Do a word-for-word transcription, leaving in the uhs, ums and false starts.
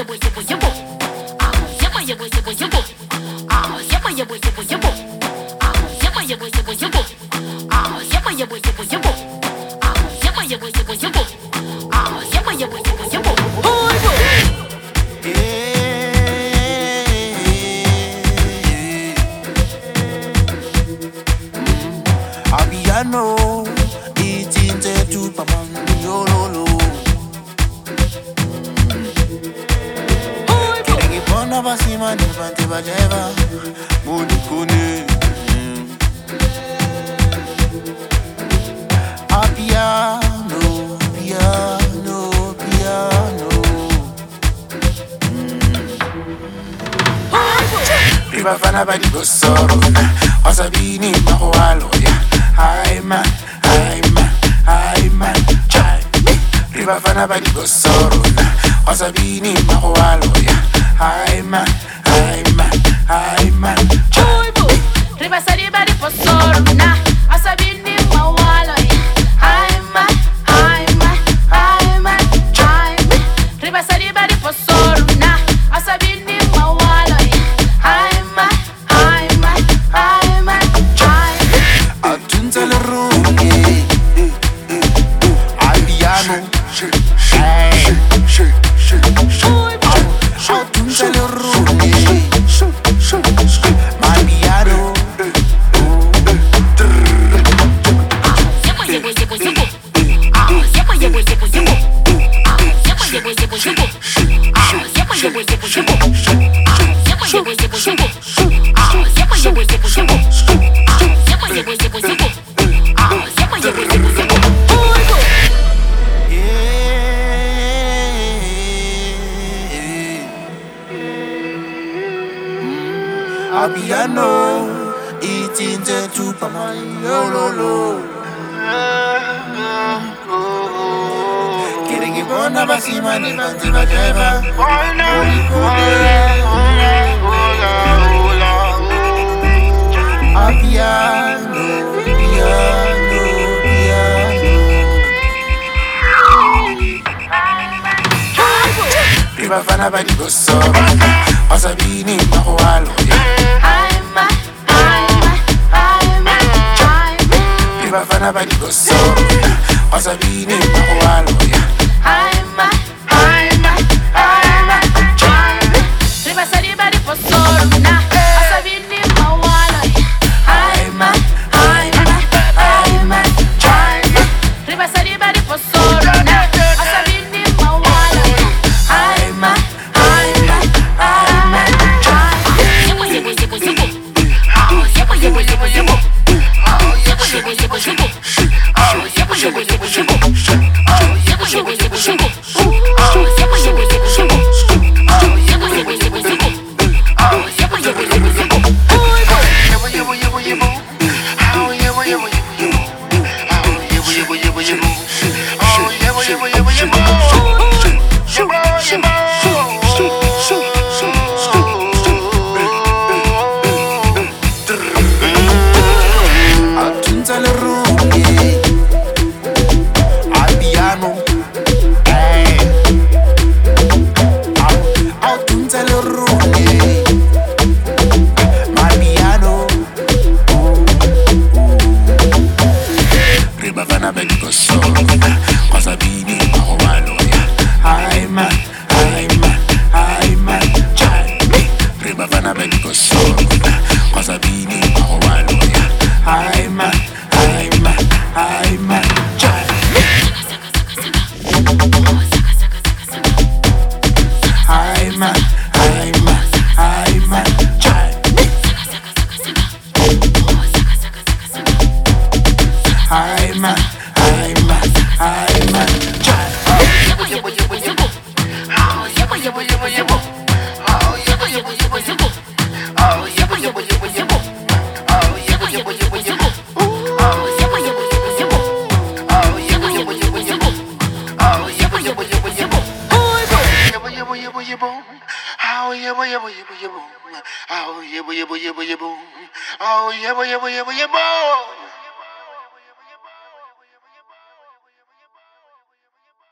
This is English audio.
Abiano, eating the two paman, yo lo lo. Kiri pona basima ni bante bajeva, mudi kune. Abiano, piano, piano. Riba fana badi go soro, osabini mahualo ya. Hi man, hi man, hi man, hi. Riba fana badi go soro, osabini mahualo ya. Hi man, hi man, hi man, hi. Riba sari badi go soro na, osabini mahualo ya. Hi man, hi man, hi man, hi. Riba sari badi go soro na, osabini mahualo ya. Hi man, hi man, hi man, hi. Atunza le rungi, Albiano, hey. Atunza le rungi, Albiano. Abiano, eating the two paman, yo lo lo. Kiri kibona basima ni banti bajeva, mudi kune. Abiano, piano, piano. Riba fana badi go soro, osabini mahualo ya. Riba fana badi go soro, osabini mahualo ya. Riba sari badi go soro na, osabini mahualo ya. Riba sari badi go soro na, osabini mahualo ya. Atunza le rungi, Albiano, hey. Atunza le rungi, Albiano. Riba fana badi go soro, osabini mahualo ya. Hi man, hi man, hi man, hi. Riba fana badi go soro, osabini mahualo ya. Hi man, hi man, hi man, hi. Hi man, hi man, hi man, hi. Hi man, hi man, hi man, hi. Oh yeah, boy, yeah, boy, yeah, boy, yeah, boy. Oh yeah, boy, yeah, boy, yeah, boy, yeah, boy.